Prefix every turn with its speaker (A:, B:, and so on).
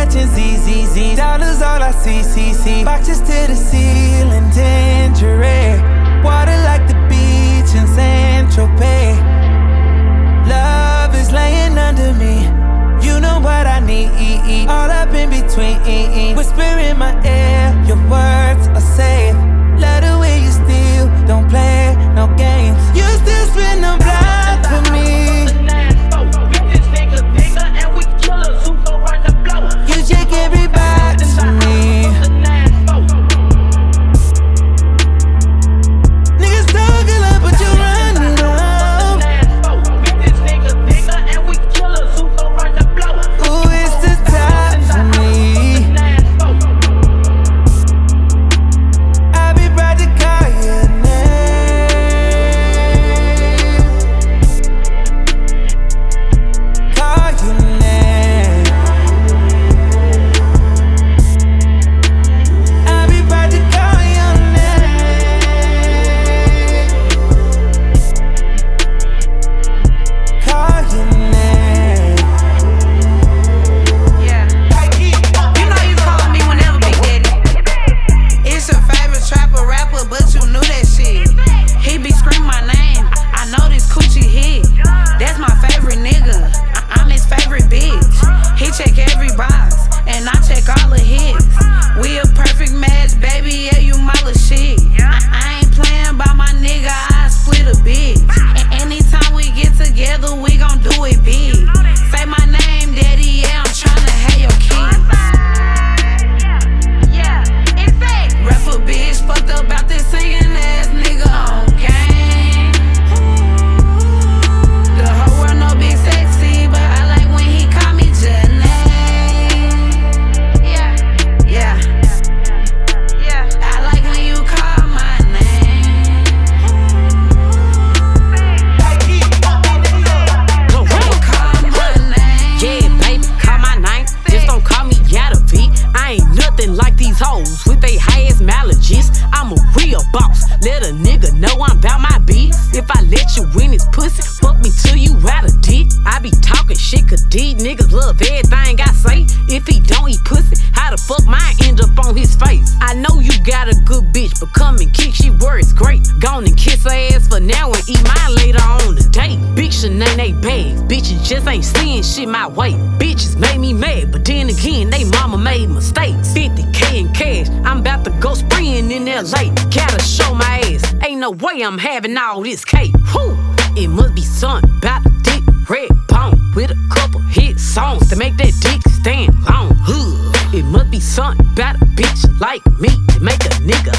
A: catching ZZZ. Dollars all I see. Boxes to the ceiling, tangerine. Water like the beach in San Tropez. Love is laying under me. You know what I need. All up in between. Whisper in my ear, your words are safe. Love the way you still don't play no games. You still spin the block for me. You check every box for me. Niggas talk a lot, but you run it up. Ooh, it's the top for me. I be proud to call your name. Call your name. I be proud to call your name. Call your name.
B: Yeah. You know you call me whenever, Big Daddy. It's your favorite trapper rapper, but you knew that shit. He be screaming my name. I know this coochie hit. That's my favorite nigga. I'm his favorite bitch. He check every box, and I check all of his. We a perfect match, baby. Yeah, you my little shit. I ain't playing by my nigga. I split a bitch. Anytime we get together, we gon' do it big. Say my name, daddy. Yeah, I'm tryna have your kids. Rapper bitch, fucked up about this singing ass nigga on game. The whole world know big sexy, but I like when he call me Janae. Yeah. I like when you call my name. Call my name.
C: Yeah, baby, call my name. Just don't call me Yadavi. I ain't nothing like these hoes with they high-ass allergies. I'm a real boss. Let a nigga know I'm about my beats. If I let you win his pussy, fuck me till you out of dick. I be talking shit, cause these niggas love everything I say. If he don't eat pussy, how the fuck mine end up on his face? I know you got a good bitch, but come and kick, she works great. Gone and kiss her ass for now and eat mine later on the day. Big Shanae bags, bitches just ain't seeing shit my way. Bitches made me mad, but then again, they mama made mistakes. 50K in cash, I'm about to go spraying in LA. Gotta show my ass, ain't no way I'm having all this cake. Whew. It must be something about a dick, red bone, with a couple hit songs to make that dick stand long. It must be something about a bitch like me to make a nigga